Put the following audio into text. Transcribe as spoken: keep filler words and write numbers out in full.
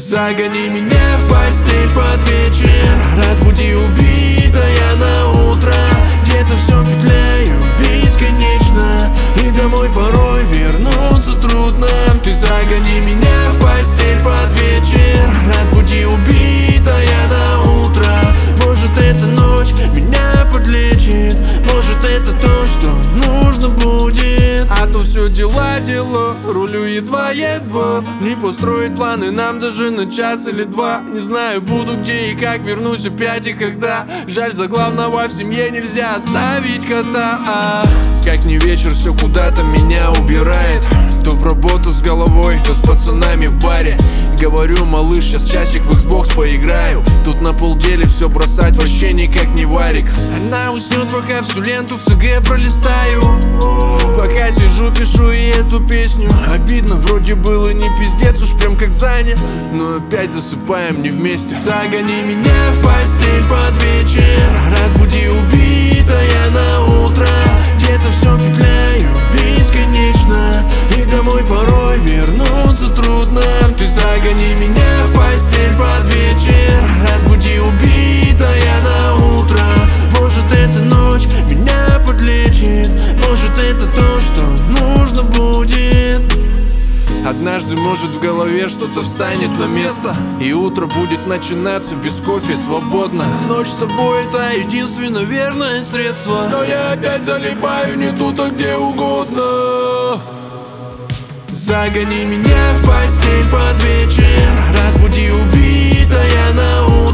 Загони меня в постель под вечер, разбуди убитая на утро. Где-то все петляю бесконечно, и домой порой вернуться трудно. Ты загони меня в постель под вечер, разбуди убитая на утро. Может, эта ночь меня подлечит, может, это то, что нужно будет. А то все дела дело, рулю едва-едва. Не построить планы нам даже на час или два. Не знаю, буду где и как, вернусь опять и когда. Жаль, за главного в семье нельзя оставить кота. а Как не вечер, все куда-то меня убирает. То в работу с головой, то с пацанами в баре. Говорю, малыш, сейчас часик в Xbox поиграю. Тут на полделе все бросать вообще никак не варик. Она уснет, пока всю ленту в ЦГ пролистаю. Пока сижу, пишу и эту песню. Обидно, вроде было не пиздец, уж прям как занят. Но опять засыпаем не вместе. Загони меня в постель под вечер, разбуди убитая на утро. Где-то все петляю бесконечно, и домой порой вернуться трудно. Ты загони меня в постель под вечер, разбуди убитая на утро. Может, эта ночь меня подлечит, может, это то, что нужно будет. Однажды, может, в голове что-то встанет на место, и утро будет начинаться без кофе свободно. Ночь с тобой — это единственное верное средство. Но я опять залипаю не тут, а где угодно. Загони меня в постель под вечер, разбуди убитая на утро.